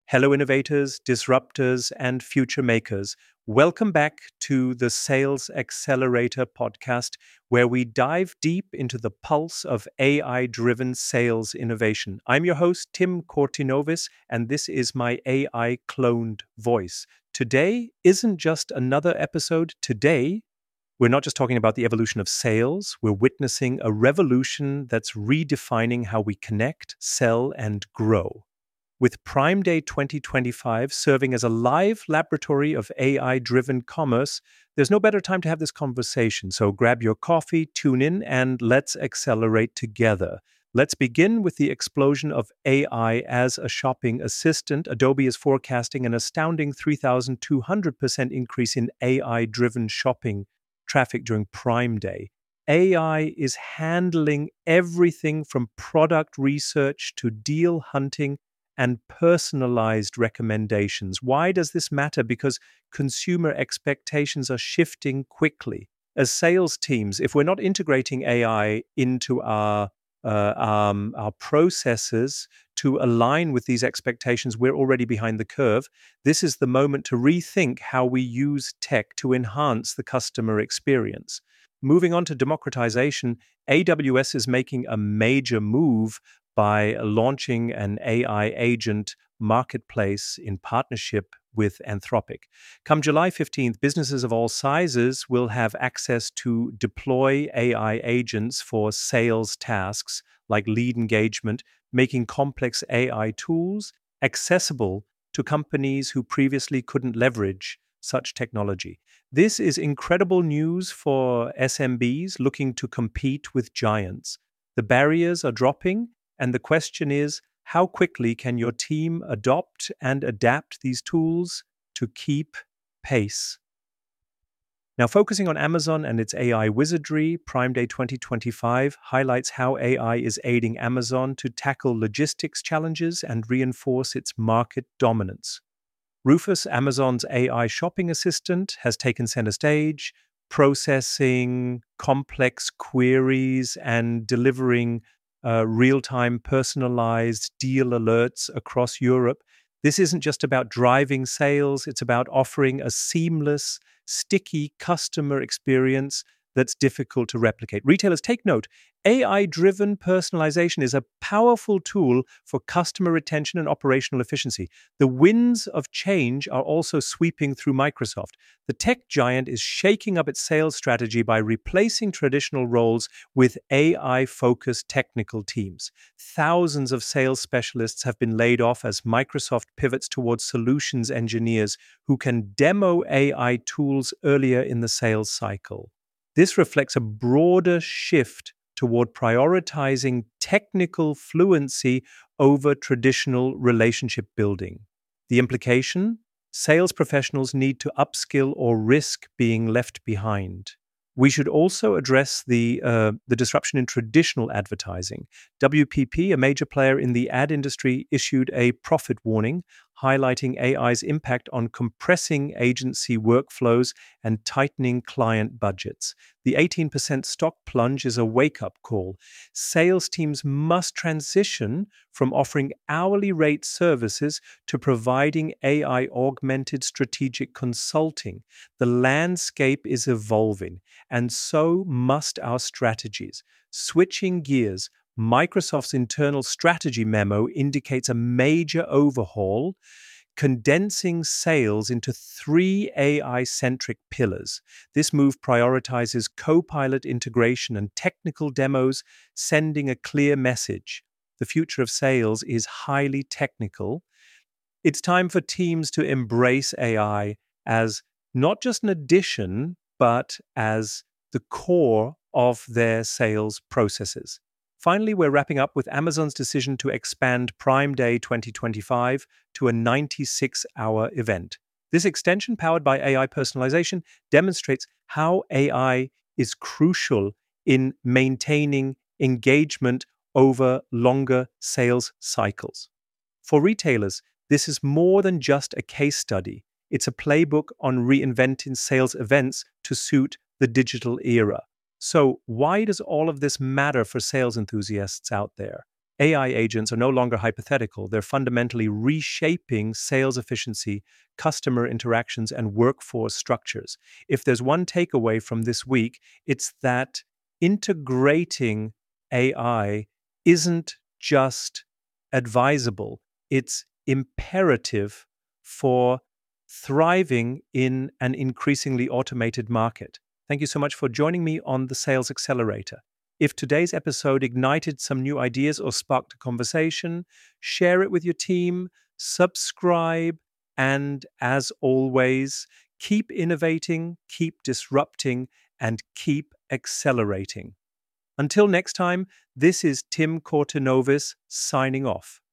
Hello, innovators, disruptors, and future makers. Welcome back to the Sales Accelerator podcast, where we dive deep into the pulse of AI driven sales innovation. I'm your host, Tim Kortinovis, and this is my AI cloned voice. Today isn't just another episode. Today, we're not just talking about the evolution of sales, we're witnessing a revolution that's redefining how we connect, sell, and grow. With Prime Day 2025 serving as a live laboratory of AI-driven commerce, there's no better time to have this conversation. So grab your coffee, tune in, and let's accelerate together. Let's begin with the explosion of AI as a shopping assistant. Adobe is forecasting an astounding 3,200% increase in AI-driven shopping traffic during Prime Day. AI is handling everything from product research to deal hunting and personalized recommendations. Why does this matter? Because consumer expectations are shifting quickly. As sales teams, if we're not integrating AI into our processes to align with these expectations, we're already behind the curve. This is the moment to rethink how we use tech to enhance the customer experience. Moving on to democratization, AWS is making a major move by launching an AI agent marketplace in partnership with Anthropic. Come July 15th, businesses of all sizes will have access to deploy AI agents for sales tasks like lead engagement, making complex AI tools accessible to companies who previously couldn't leverage such technology. This is incredible news for SMBs looking to compete with giants. The barriers are dropping, and the question is, how quickly can your team adopt and adapt these tools to keep pace? Now, focusing on Amazon and its AI wizardry, Prime Day 2025 highlights how AI is aiding Amazon to tackle logistics challenges and reinforce its market dominance. Rufus, Amazon's AI shopping assistant, has taken center stage, processing complex queries and delivering real-time personalized deal alerts across Europe. This isn't just about driving sales, it's about offering a seamless, sticky customer experience that's difficult to replicate. Retailers, take note. AI-driven personalization is a powerful tool for customer retention and operational efficiency. The winds of change are also sweeping through Microsoft. The tech giant is shaking up its sales strategy by replacing traditional roles with AI-focused technical teams. Thousands of sales specialists have been laid off as Microsoft pivots towards solutions engineers who can demo AI tools earlier in the sales cycle. This reflects a broader shift toward prioritizing technical fluency over traditional relationship building. The implication? Sales professionals need to upskill or risk being left behind. We should also address the disruption in traditional advertising. WPP, a major player in the ad industry, issued a profit warning, highlighting AI's impact on compressing agency workflows and tightening client budgets. The 18% stock plunge is a wake-up call. Sales teams must transition from offering hourly rate services to providing AI-augmented strategic consulting. The landscape is evolving, and so must our strategies. Switching gears, Microsoft's internal strategy memo indicates a major overhaul, condensing sales into 3 AI-centric pillars. This move prioritizes Copilot integration and technical demos, sending a clear message. The future of sales is highly technical. It's time for teams to embrace AI as not just an addition, but as the core of their sales processes. Finally, we're wrapping up with Amazon's decision to expand Prime Day 2025 to a 96-hour event. This extension, powered by AI personalization, demonstrates how AI is crucial in maintaining engagement over longer sales cycles. For retailers, this is more than just a case study. It's a playbook on reinventing sales events to suit the digital era. So why does all of this matter for sales enthusiasts out there? AI agents are no longer hypothetical. They're fundamentally reshaping sales efficiency, customer interactions, and workforce structures. If there's one takeaway from this week, it's that integrating AI isn't just advisable, it's imperative for thriving in an increasingly automated market. Thank you so much for joining me on the Sales Accelerator. If today's episode ignited some new ideas or sparked a conversation, share it with your team, subscribe, and as always, keep innovating, keep disrupting, and keep accelerating. Until next time, this is Tim Cortinovis signing off.